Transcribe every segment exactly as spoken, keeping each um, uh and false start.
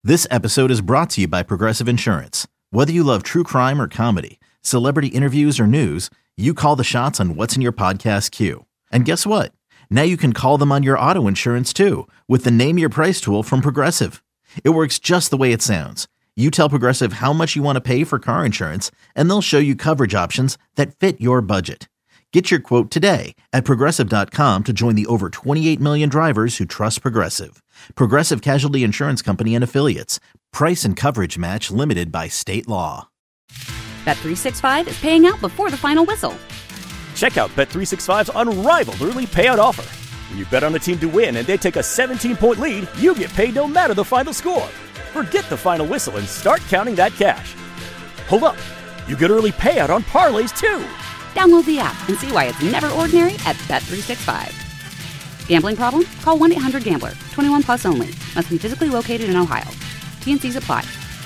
This episode is brought to you by Progressive Insurance. Whether you love true crime or comedy, celebrity interviews or news, you call the shots on what's in your podcast queue. And guess what? Now you can call them on your auto insurance too with the Name Your Price tool from Progressive. It works just the way it sounds. You tell Progressive how much you want to pay for car insurance, and they'll show you coverage options that fit your budget. Get your quote today at Progressive dot com to join the over twenty-eight million drivers who trust Progressive. Progressive Casualty Insurance Company and Affiliates. Price and coverage match limited by state law. Bet three sixty-five is paying out before the final whistle. Check out Bet three sixty-five's unrivaled early payout offer. When you bet on a team to win and they take a seventeen-point lead, you get paid no matter the final score. Forget the final whistle and start counting that cash. Hold up. You get early payout on parlays, too. Download the app and see why it's never ordinary at Bet three sixty-five. Gambling problem? Call one eight hundred gambler. twenty-one plus only. Must be physically located in Ohio. T N Cs apply.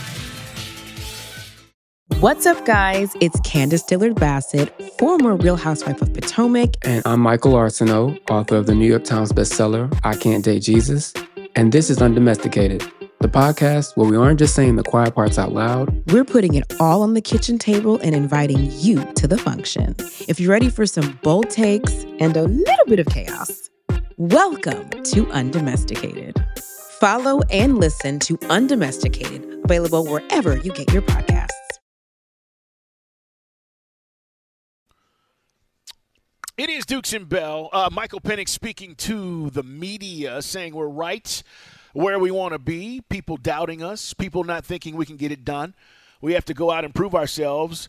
What's up, guys? It's Candace Dillard-Bassett, former Real Housewife of Potomac. And I'm Michael Arsenault, author of the New York Times bestseller, I Can't Date Jesus. And this is Undomesticated, the podcast where we aren't just saying the quiet parts out loud. We're putting it all on the kitchen table and inviting you to the function. If you're ready for some bold takes and a little bit of chaos, welcome to Undomesticated. Follow and listen to Undomesticated, available wherever you get your podcasts. It is Dukes and Bell. Uh, Michael Penix speaking to the media, saying we're right where we want to be, people doubting us, people not thinking we can get it done. We have to go out and prove ourselves.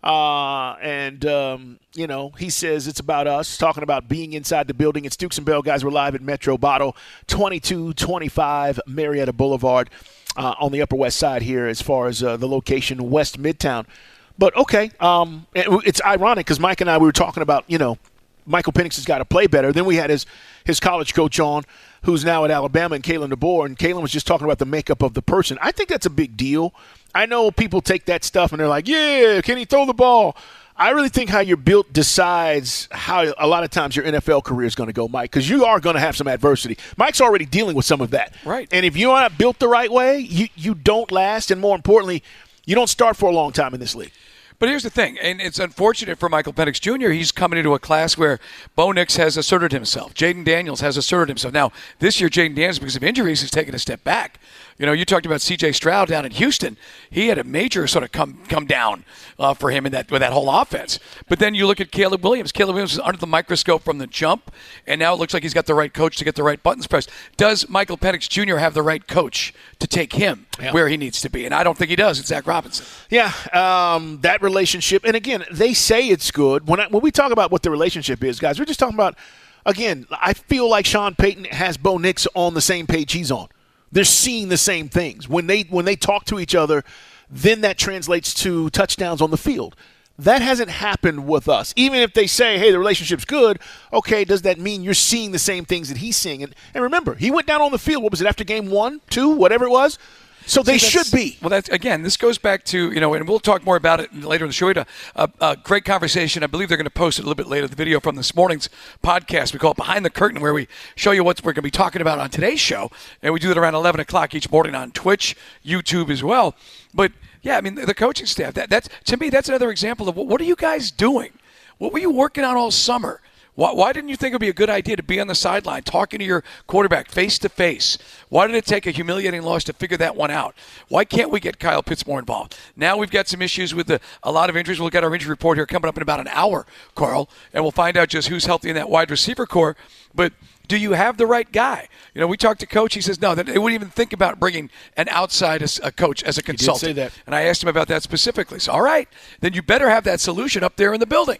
Uh, and, um, you know, he says it's about us, talking about being inside the building. It's Dukes and Bell, guys. We're live at Metro Bottle, twenty-two twenty-five Marietta Boulevard uh, on the Upper West Side here as far as uh, the location, West Midtown. But, okay, um, it, it's ironic because Mike and I, we were talking about, you know, Michael Penix has got to play better. Then we had his his college coach on, who's now at Alabama, and Kalen DeBoer, and Kalen was just talking about the makeup of the person. I think that's a big deal. I know people take that stuff and they're like, yeah, can he throw the ball? I really think how you're built decides how a lot of times your N F L career is going to go, Mike, because you are going to have some adversity. Mike's already dealing with some of that. Right. And if you're not built the right way, you, you don't last, and more importantly, you don't start for a long time in this league. But here's the thing, and it's unfortunate for Michael Penix Junior He's coming into a class where Bo Nix has asserted himself. Jaden Daniels has asserted himself. Now, this year, Jaden Daniels, because of injuries, has taken a step back. You know, you talked about C J Stroud down in Houston. He had a major sort of come come down uh, for him in that with that whole offense. But then you look at Caleb Williams. Caleb Williams is under the microscope from the jump, and now it looks like he's got the right coach to get the right buttons pressed. Does Michael Penix Junior have the right coach to take him yeah. where he needs to be? And I don't think he does. It's Zach Robinson. Yeah, um, that relationship. And, again, they say it's good. When, I, when we talk about what the relationship is, guys, we're just talking about, again, I feel like Sean Payton has Bo Nix on the same page he's on. They're seeing the same things. When they when they talk to each other, then that translates to touchdowns on the field. That hasn't happened with us. Even if they say, hey, the relationship's good, okay, does that mean you're seeing the same things that he's seeing? And, and remember, he went down on the field, what was it, after game one, two, whatever it was? So they See, should be. Well, that's again, this goes back to, you know, and we'll talk more about it later in the show. We had a, a, a great conversation. I believe they're going to post it a little bit later, the video from this morning's podcast. We call it Behind the Curtain, where we show you what we're going to be talking about on today's show. And we do it around eleven o'clock each morning on Twitch, YouTube as well. But, yeah, I mean, the coaching staff, that that's to me, that's another example of what, what are you guys doing? What were you working on all summer? Why, why didn't you think it would be a good idea to be on the sideline talking to your quarterback face-to-face? Why did it take a humiliating loss to figure that one out? Why can't we get Kyle Pitts more involved? Now we've got some issues with the, a lot of injuries. We'll get our injury report here coming up in about an hour, Carl, and we'll find out just who's healthy in that wide receiver core. But do you have the right guy? You know, we talked to Coach. He says, no, that they wouldn't even think about bringing an outside as a coach as a consultant. He did say that. And I asked him about that specifically. So, all right, then you better have that solution up there in the building.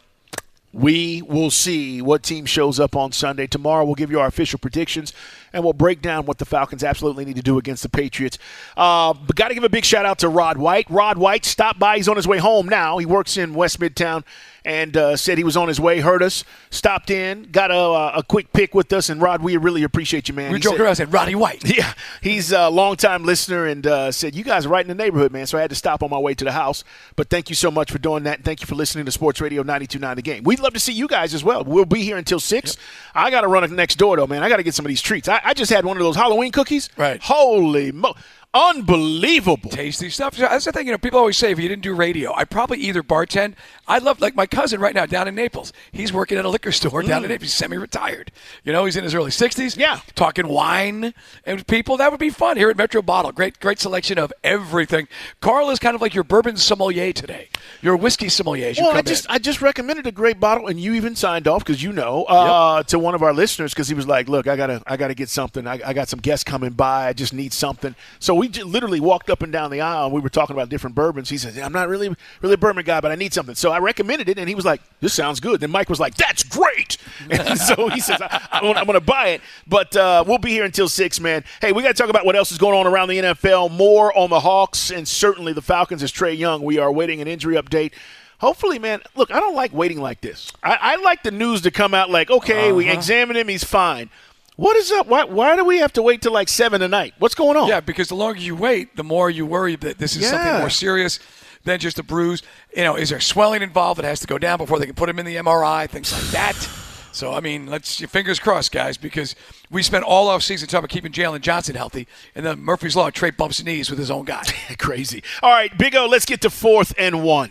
We will see what team shows up on Sunday. Tomorrow we'll give you our official predictions, and we'll break down what the Falcons absolutely need to do against the Patriots. Uh, but got to give a big shout-out to Rod White. Rod White stopped by. He's on his way home now. He works in West Midtown and uh, said he was on his way, heard us, stopped in, got a, a quick pick with us. And, Rod, we really appreciate you, man. We joked around and said, Roddy White. Yeah, he's a longtime listener and uh, said, you guys are right in the neighborhood, man, so I had to stop on my way to the house. But thank you so much for doing that, and thank you for listening to Sports Radio ninety-two point nine The Game. We'd love to see you guys as well. We'll be here until six. Yep. I got to run next door, though, man. I got to get some of these treats. I, I just had one of those Halloween cookies. Right. Holy mo- Unbelievable. Tasty stuff. That's the thing, you know, people always say if you didn't do radio, I'd probably either bartend. I love, like my cousin right now down in Naples. He's working at a liquor store down Mm. in Naples. He's semi-retired. You know, he's in his early sixties. Yeah. Talking wine and people. That would be fun here at Metro Bottle. Great, great selection of everything. Carl is kind of like your bourbon sommelier today. Your whiskey sommelier. as you Well, I come just in. I just recommended a great bottle, and you even signed off because you know uh, to one of our listeners because he was like, "Look, I gotta I gotta get something. I, I got some guests coming by. I just need something." So we just literally walked up and down the aisle, and we were talking about different bourbons. He said, "I'm not really really a bourbon guy, but I need something." So I recommended it, and he was like, "This sounds good." Then Mike was like, "That's great." And so he says, I, I'm going to buy it. But uh, we'll be here until six, man. Hey, we got to talk about what else is going on around the N F L. More on the Hawks and certainly the Falcons as Trae Young. We are waiting an injury update. Hopefully, man, look, I don't like waiting like this. I, I like the news to come out like, okay, uh-huh. we examined him, he's fine. What is up? Why, why do we have to wait till like seven tonight? What's going on? Yeah, because the longer you wait, the more you worry that this is yeah. something more serious than just a bruise. You know, is there swelling involved that has to go down before they can put him in the M R I, things like that. So, I mean, let's your fingers crossed, guys, because we spent all off season talking about keeping Jalen Johnson healthy, and then Murphy's Law, Trey bumps knees with his own guy. Crazy. All right, Big O, let's get to fourth and one.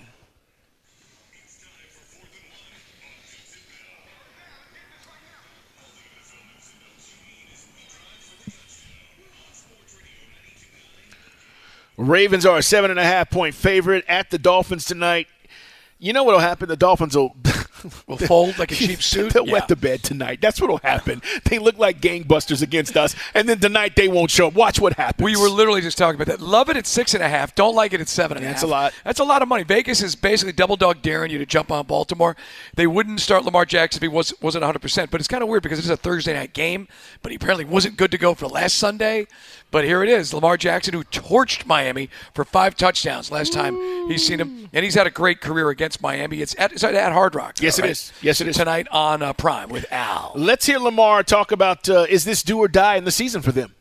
Ravens are a seven and a half point favorite at the Dolphins tonight. You know what'll happen? The Dolphins will will fold like a cheap suit. They'll yeah. wet the bed tonight. That's what'll happen. They look like gangbusters against us, and then tonight they won't show up. Watch what happens. We were literally just talking about that. Love it at six and a half. Don't like it at seven and a half. That's a lot. That's a lot of money. Vegas is basically double dog daring you to jump on Baltimore. They wouldn't start Lamar Jackson if he was wasn't one hundred percent. But it's kind of weird because it's a Thursday night game. But he apparently wasn't good to go for last Sunday. But here it is, Lamar Jackson, who torched Miami for five touchdowns last time he's seen him, and he's had a great career against Miami. It's at, it's at Hard Rock. Yes, right? it is. Yes, it is. Tonight on uh, Prime with Al. Let's hear Lamar talk about uh, is this do or die in the season for them?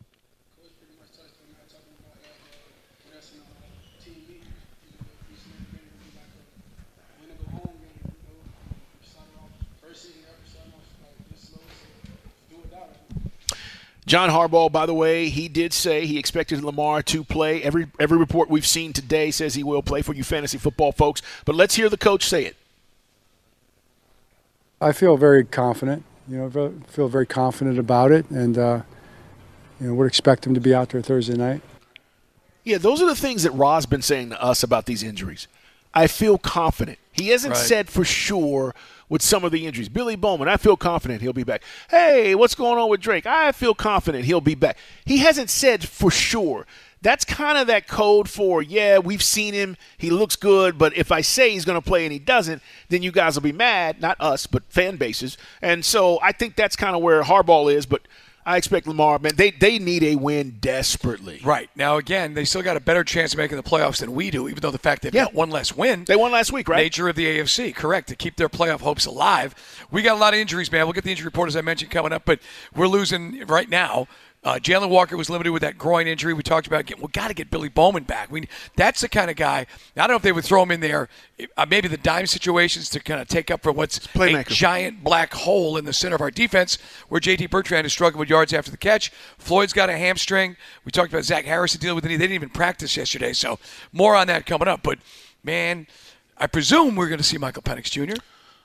John Harbaugh, by the way, he did say he expected Lamar to play. Every every report we've seen today says he will play for you fantasy football folks. But let's hear the coach say it. I feel very confident. You know, feel very confident about it, and uh, you know, would expect him to be out there Thursday night. Yeah, those are the things that Ra's been saying to us about these injuries. I feel confident. He hasn't right. said for sure with some of the injuries. Billy Bowman, I feel confident he'll be back. Hey, what's going on with Drake? I feel confident he'll be back. He hasn't said for sure. That's kind of that code for, yeah, we've seen him. He looks good, but if I say he's going to play and he doesn't, then you guys will be mad. Not us, but fan bases. And so I think that's kind of where Harbaugh is, but I expect Lamar, man, they they need a win desperately. Right. Now, again, they still got a better chance of making the playoffs than we do, even though the fact they've Yeah. got one less win. They won last week, right? Nature of the A F C, correct, to keep their playoff hopes alive. We got a lot of injuries, man. We'll get the injury report, as I mentioned, coming up, but we're losing right now. Uh, Jalen Walker was limited with that groin injury. We talked about, we got to get Billy Bowman back. We, that's the kind of guy, I don't know if they would throw him in there, uh, maybe the dime situations to kind of take up for what's a giant black hole in the center of our defense, where J T Bertrand is struggling with yards after the catch. Floyd's got a hamstring. We talked about Zach Harrison dealing with it. They didn't even practice yesterday, so more on that coming up. But, man, I presume we're going to see Michael Penix Junior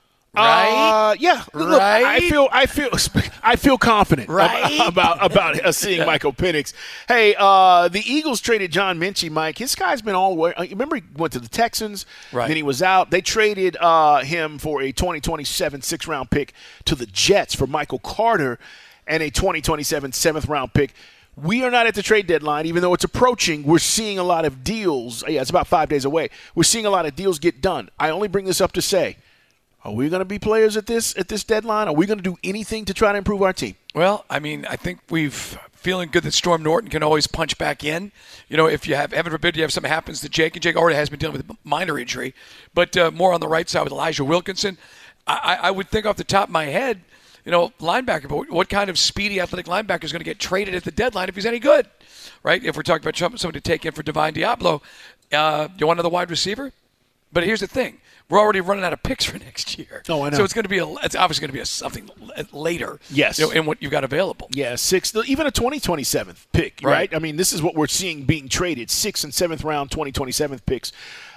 Right? Uh, yeah. Look, right? I feel, I feel, I feel confident right? about about uh, seeing Michael Penix. Hey, uh, the Eagles traded John Minchie. Mike, his guy's been all the way. Uh, remember, he went to the Texans. Right. Then he was out. They traded uh, him for a twenty twenty-seven sixth round pick to the Jets for Michael Carter, and a twenty twenty-seven seventh round pick. We are not at the trade deadline, even though it's approaching. We're seeing a lot of deals. Yeah, it's about five days away. We're seeing a lot of deals get done. I only bring this up to say, are we going to be players at this at this deadline? Are we going to do anything to try to improve our team? Well, I mean, I think we've feeling good that Storm Norton can always punch back in. You know, if you have, heaven forbid, you have something happens to Jake, and Jake already has been dealing with a minor injury, but uh, more on the right side with Elijah Wilkinson. I, I would think off the top of my head, you know, linebacker, but what kind of speedy athletic linebacker is going to get traded at the deadline if he's any good, right? If we're talking about somebody to take in for Divine Diablo, uh, you want another wide receiver? But here's the thing. We're already running out of picks for next year. Oh, I know. So it's going to be a. It's obviously going to be a something later. Yes. You know, in what you've got available. Yeah, six, even a twenty twenty-seven pick, right. Right. I mean, this is what we're seeing being traded: sixth and seventh round, twenty twenty-seven picks,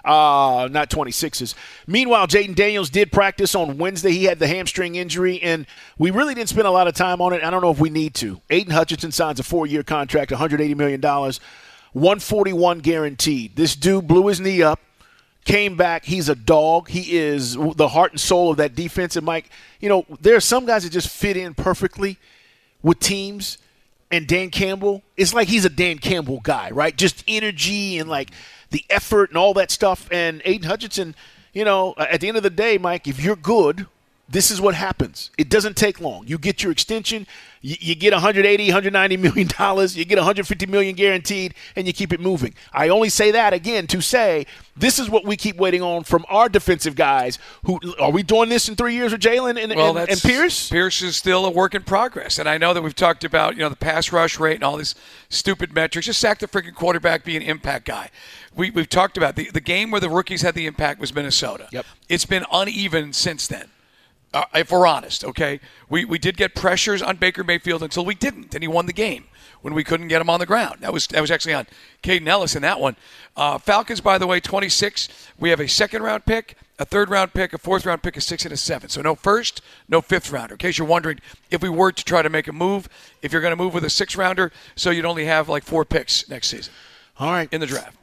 uh, not twenty-sixes. Meanwhile, Jaden Daniels did practice on Wednesday. He had the hamstring injury, and we really didn't spend a lot of time on it. I don't know if we need to. Aiden Hutchinson signs a four-year contract, one hundred eighty million dollars, one forty-one guaranteed. This dude blew his knee up. Came back. He's a dog. He is the heart and soul of that defense. And, Mike, you know, there are some guys that just fit in perfectly with teams. And Dan Campbell, it's like he's a Dan Campbell guy, right? Just energy and, like, the effort and all that stuff. And Aiden Hutchinson, you know, at the end of the day, Mike, if you're good, this is what happens. It doesn't take long. You get your extension. You, you get one hundred eighty, one hundred ninety million dollars. You get one hundred fifty million dollars guaranteed, and you keep it moving. I only say that, again, to say this is what we keep waiting on from our defensive guys. Who are we doing this in three years with Jalen and, well, and, and Pierce? Pierce is still a work in progress. And I know that we've talked about, you know, the pass rush rate and all these stupid metrics. Just sack the freaking quarterback, be an impact guy. We, we've talked about the, the game where the rookies had the impact was Minnesota. Yep. It's been uneven since then. Uh, if we're honest, okay? We we did get pressures on Baker Mayfield until we didn't, and he won the game when we couldn't get him on the ground. That was that was actually on Caden Ellis in that one. Uh, Falcons, by the way, twenty-six. We have a second-round pick, a third-round pick, a fourth-round pick, a sixth, and a seventh. So no first, no fifth-rounder. In case you're wondering, if we were to try to make a move, if you're going to move with a sixth-rounder, so you'd only have like four picks next season. All right. In the draft.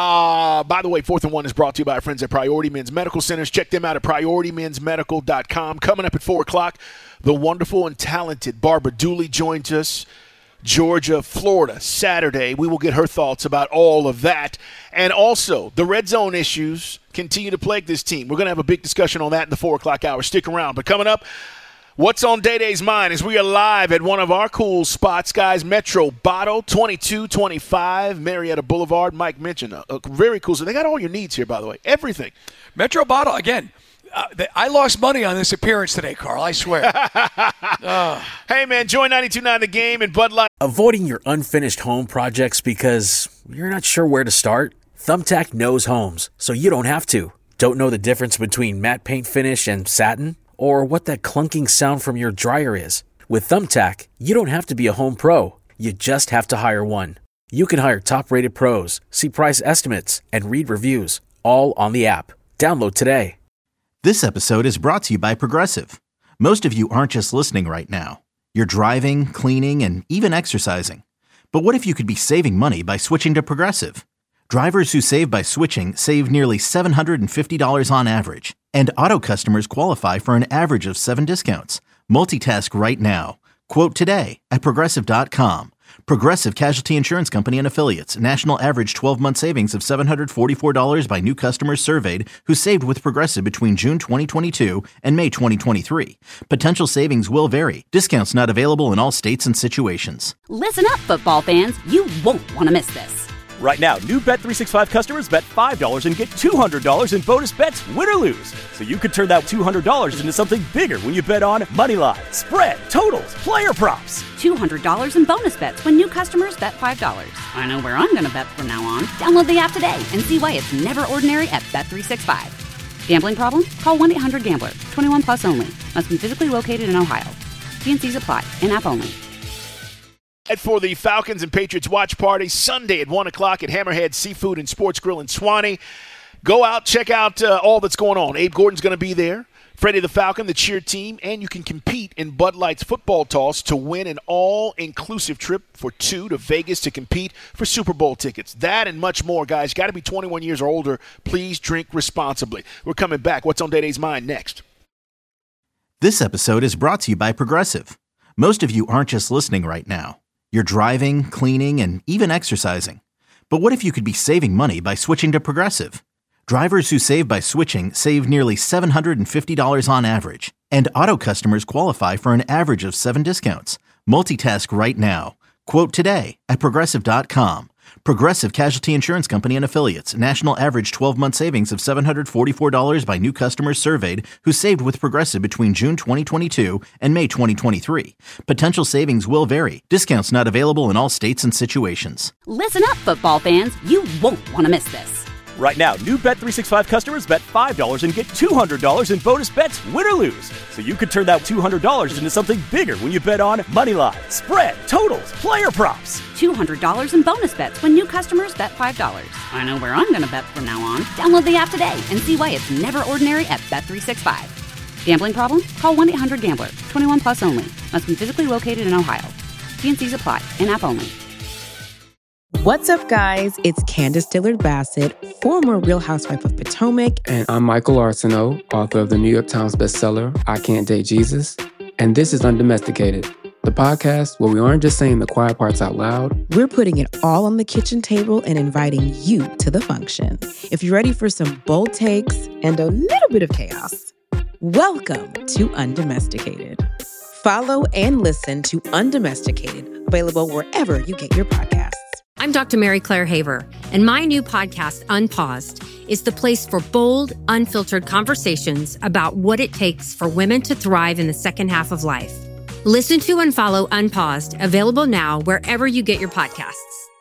Uh, by the way, Fourth and One is brought to you by our friends at Priority Men's Medical Centers. Check them out at priority men's medical dot com. Coming up at four o'clock, the wonderful and talented Barbara Dooley joins us. Georgia, Florida, Saturday. We will get her thoughts about all of that. And also, the red zone issues continue to plague this team. We're going to have a big discussion on that in the four o'clock hour. Stick around. But coming up, what's on Day Day's mind is we are live at one of our cool spots, guys. Metro Bottle, twenty-two twenty-five, Marietta Boulevard. Mike mentioned a, a very cool. So they got all your needs here, by the way. Everything. Metro Bottle, again, uh, the, I lost money on this appearance today, Carl. I swear. uh. Hey, man, join ninety-two point nine The Game and Bud Light. Avoiding your unfinished home projects because you're not sure where to start? Thumbtack knows homes, so you don't have to. Don't know the difference between matte paint finish and satin? Or what that clunking sound from your dryer is. With Thumbtack, you don't have to be a home pro. You just have to hire one. You can hire top-rated pros, see price estimates, and read reviews, all on the app. Download today. This episode is brought to you by Progressive. Most of you aren't just listening right now. You're driving, cleaning, and even exercising. But what if you could be saving money by switching to Progressive? Drivers who save by switching save nearly seven hundred fifty dollars on average. And auto customers qualify for an average of seven discounts. Multitask right now. Quote today at Progressive dot com. Progressive Casualty Insurance Company and Affiliates. National average twelve-month savings of seven hundred forty-four dollars by new customers surveyed who saved with Progressive between June twenty twenty-two and May twenty twenty-three. Potential savings will vary. Discounts not available in all states and situations. Listen up, football fans. You won't want to miss this. Right now, new Bet three sixty-five customers bet five dollars and get two hundred dollars in bonus bets, win or lose. So you could turn that two hundred dollars into something bigger when you bet on money line, spread, totals, player props. two hundred dollars in bonus bets when new customers bet five dollars. I know where I'm going to bet from now on. Download the app today and see why it's never ordinary at Bet three sixty-five. Gambling problem? Call one eight hundred gambler. twenty-one plus only. Must be physically located in Ohio. T N Cs apply. In-app only. For the Falcons and Patriots watch party Sunday at one o'clock at Hammerhead Seafood and Sports Grill in Swanee. Go out, check out uh, all that's going on. Abe Gordon's going to be there. Freddie the Falcon, the cheer team, and you can compete in Bud Light's football toss to win an all-inclusive trip for two to Vegas to compete for Super Bowl tickets. That and much more, guys. Got to be twenty-one years or older. Please drink responsibly. We're coming back. What's on Day Day's mind next? This episode is brought to you by Progressive. Most of you aren't just listening right now. You're driving, cleaning, and even exercising. But what if you could be saving money by switching to Progressive? Drivers who save by switching save nearly seven hundred fifty dollars on average. And auto customers qualify for an average of seven discounts. Multitask right now. Quote today at Progressive dot com. Progressive Casualty Insurance Company and Affiliates. National average twelve-month savings of seven hundred forty-four dollars by new customers surveyed who saved with Progressive between June twenty twenty-two and May twenty twenty-three. Potential savings will vary. Discounts not available in all states and situations. Listen up, football fans. You won't want to miss this. Right now, new Bet three sixty-five customers bet five dollars and get two hundred dollars in bonus bets, win or lose. So you could turn that two hundred dollars into something bigger when you bet on moneyline, spread, totals, player props. two hundred dollars in bonus bets when new customers bet five dollars. I know where I'm going to bet from now on. Download the app today and see why it's never ordinary at Bet three sixty-five. Gambling problem? Call one eight hundred gambler. twenty-one plus only. Must be physically located in Ohio. T and C's apply. In-app only. What's up, guys? It's Candace Dillard Bassett, former Real Housewife of Potomac. And I'm Michael Arsenault, author of the New York Times bestseller, I Can't Date Jesus. And this is Undomesticated, the podcast where we aren't just saying the quiet parts out loud. We're putting it all on the kitchen table and inviting you to the function. If you're ready for some bold takes and a little bit of chaos, welcome to Undomesticated. Follow and listen to Undomesticated, available wherever you get your podcasts. I'm Doctor Mary Claire Haver, and my new podcast, Unpaused, is the place for bold, unfiltered conversations about what it takes for women to thrive in the second half of life. Listen to and follow Unpaused, available now wherever you get your podcasts.